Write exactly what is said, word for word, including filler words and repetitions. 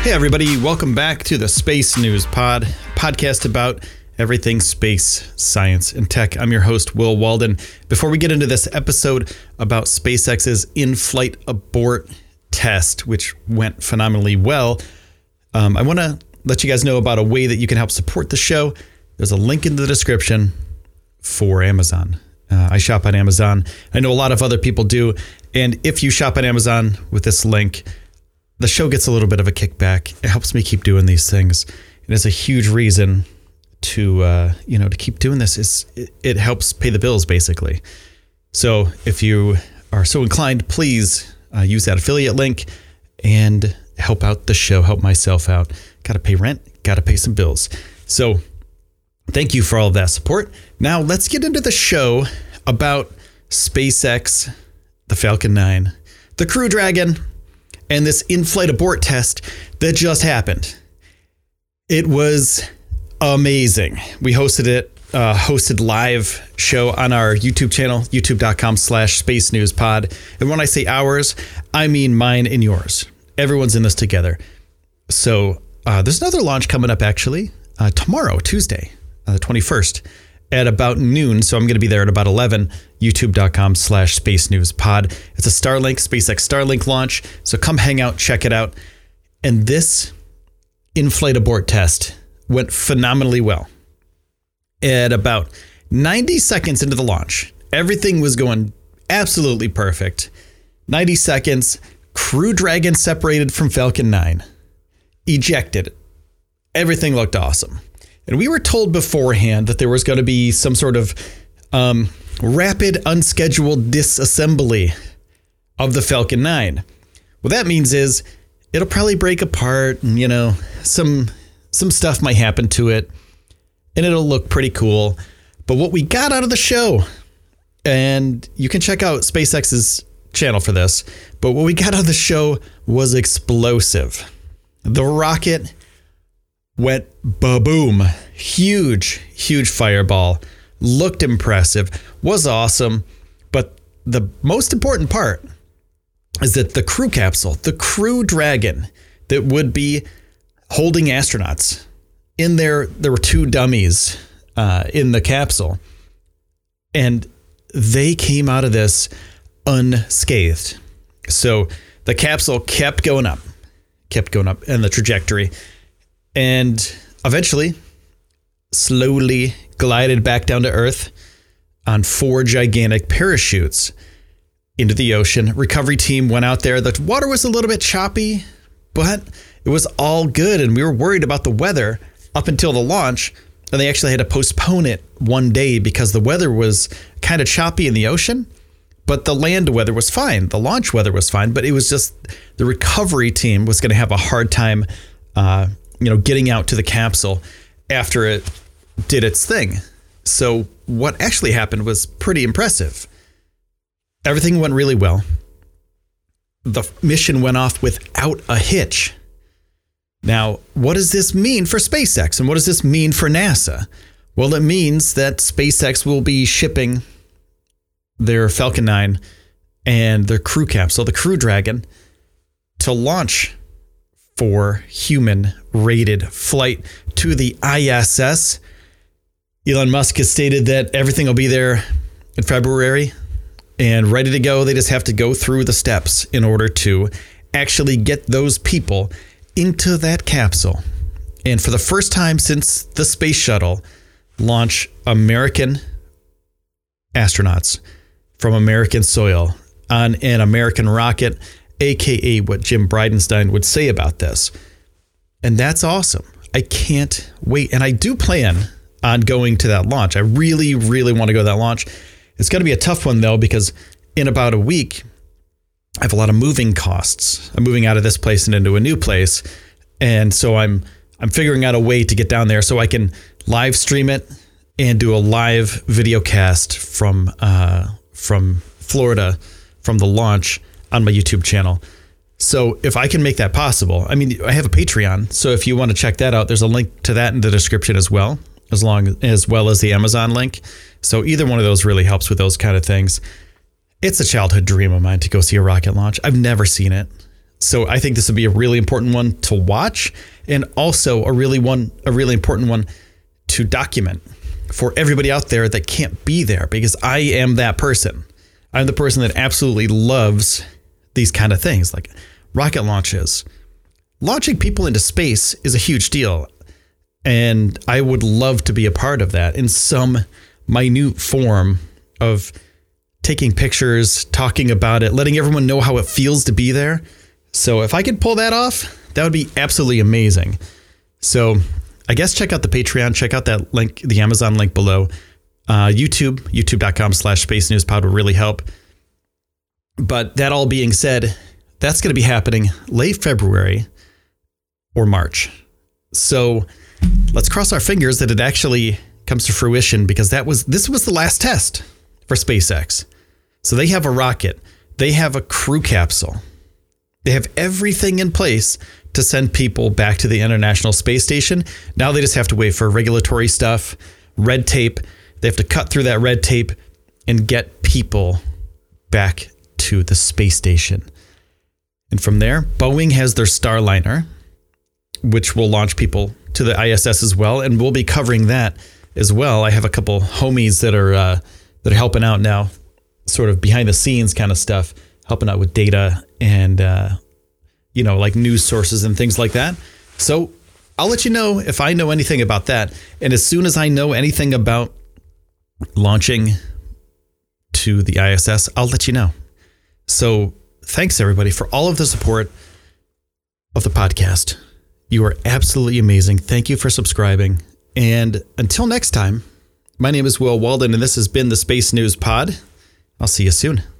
Hey everybody, welcome back to the Space News Pod, podcast about everything space, science, and tech. I'm your host, Will Walden. Before we get into this episode about SpaceX's in-flight abort test, which went phenomenally well, um, I want to let you guys know about a way that you can help support the show. There's a link in the description for Amazon. Uh, I shop on Amazon. I know a lot of other people do. And if you shop on Amazon with this link, the show gets a little bit of a kickback. It helps me keep doing these things. It is a huge reason to, uh, you know, to keep doing this. Is it, it helps pay the bills, basically. So if you are so inclined, please uh, use that affiliate link and help out the show, help myself out. Got to pay rent, got to pay some bills. So thank you for all of that support. Now let's get into the show about SpaceX, the Falcon nine, the Crew Dragon, and this in-flight abort test that just happened. It was amazing. We hosted it, uh, hosted live show on our YouTube channel, youtube.com slash space news pod. And when I say ours, I mean mine and yours. Everyone's in this together. So uh, there's another launch coming up, actually, uh, tomorrow, Tuesday, uh, the twenty-first. At about noon, so I'm going to be there at about eleven, youtube.com slash space news pod. It's a Starlink, SpaceX Starlink launch, so come hang out, check it out. And this in-flight abort test went phenomenally well. At about ninety seconds into the launch, everything was going absolutely perfect. ninety seconds, Crew Dragon separated from Falcon nine, ejected. Everything looked awesome. And we were told beforehand that there was going to be some sort of um, rapid, unscheduled disassembly of the Falcon nine. What that means is it'll probably break apart and, you know, some some stuff might happen to it and it'll look pretty cool. But what we got out of the show, and you can check out SpaceX's channel for this, but what we got out of the show was explosive. The rocket went ba-boom. Huge, huge fireball. Looked impressive. Was awesome. But the most important part is that the crew capsule, the Crew Dragon that would be holding astronauts, in there, there were two dummies uh, in the capsule. And they came out of this unscathed. So the capsule kept going up, kept going up in the trajectory. And eventually, slowly glided back down to Earth on four gigantic parachutes into the ocean. Recovery team went out there. The water was a little bit choppy, but it was all good. And we were worried about the weather up until the launch. And they actually had to postpone it one day because the weather was kind of choppy in the ocean. But the land weather was fine. The launch weather was fine. But it was just the recovery team was going to have a hard time uh, you know, getting out to the capsule after it did its thing. So what actually happened was pretty impressive. Everything went really well. The mission went off without a hitch. Now, what does this mean for SpaceX? And what does this mean for NASA? Well, it means that SpaceX will be shipping their Falcon nine and their crew capsule, the Crew Dragon, to launch for human-rated flight to the I S S. Elon Musk has stated that everything will be there in February and ready to go. They just have to go through the steps in order to actually get those people into that capsule. And for the first time since the space shuttle, launch American astronauts from American soil on an American rocket, A K A what Jim Bridenstine would say about this. And that's awesome. I can't wait. And I do plan on going to that launch. I really, really want to go to that launch. It's going to be a tough one, though, because in about a week, I have a lot of moving costs. I'm moving out of this place and into a new place. And so I'm I'm figuring out a way to get down there so I can live stream it and do a live video cast from uh, from Florida, from the launch on my YouTube channel. So if I can make that possible, I mean, I have a Patreon. So if you want to check that out, there's a link to that in the description as well, as long as well as the Amazon link. So either one of those really helps with those kind of things. It's a childhood dream of mine to go see a rocket launch. I've never seen it. So I think this would be a really important one to watch, and also a really one, a really important one to document for everybody out there that can't be there, because I am that person. I'm the person that absolutely loves these kind of things, like rocket launches. Launching people into space is a huge deal, and I would love to be a part of that in some minute form of taking pictures, talking about it, letting everyone know how it feels to be there. So if I could pull that off, that would be absolutely amazing. So I guess check out the Patreon, check out that link, the Amazon link below. Uh, YouTube, youtube.com slash space news pod would really help. But that all being said, that's going to be happening late February or March. So let's cross our fingers that it actually comes to fruition, because that was this was the last test for SpaceX. So they have a rocket, they have a crew capsule, they have everything in place to send people back to the International Space Station. Now they just have to wait for regulatory stuff, red tape. They have to cut through that red tape and get people back to the space station. And from there, Boeing has their Starliner, which will launch people to the I S S as well. And we'll be covering that as well. I have a couple homies that are uh, that are helping out now, sort of behind the scenes kind of stuff, helping out with data and, uh, you know, like news sources and things like that. So I'll let you know if I know anything about that. And as soon as I know anything about launching to the I S S, I'll let you know. So thanks everybody for all of the support of the podcast. You are absolutely amazing. Thank you for subscribing. And until next time, my name is Will Walden, and this has been the Space News Pod. I'll see you soon.